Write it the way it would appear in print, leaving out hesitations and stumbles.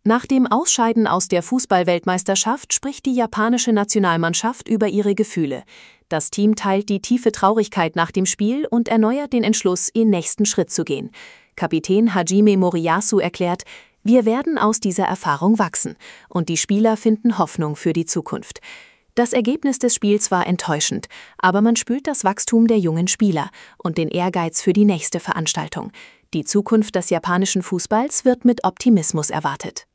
Nach dem Ausscheiden aus der Fußball-Weltmeisterschaft spricht die japanische Nationalmannschaft über ihre Gefühle. Das Team teilt die tiefe Traurigkeit nach dem Spiel und erneuert den Entschluss, ihren nächsten Schritt zu gehen. Kapitän Hajime Moriyasu erklärt: Wir werden aus dieser Erfahrung wachsen und die Spieler finden Hoffnung für die Zukunft. Das Ergebnis des Spiels war enttäuschend, aber man spürt das Wachstum der jungen Spieler und den Ehrgeiz für die nächste Veranstaltung. Die Zukunft des japanischen Fußballs wird mit Optimismus erwartet.